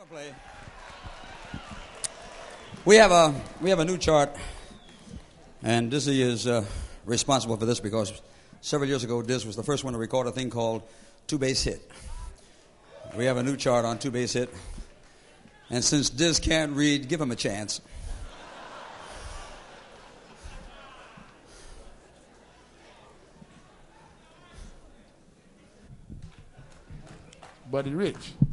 play. We have a new chart, and Dizzy is responsible for this because several years ago, Diz was the first one to record a thing called two-base hit. We have a new chart on two-base hit, and since Diz can't read, give him a chance. Buddy Rich.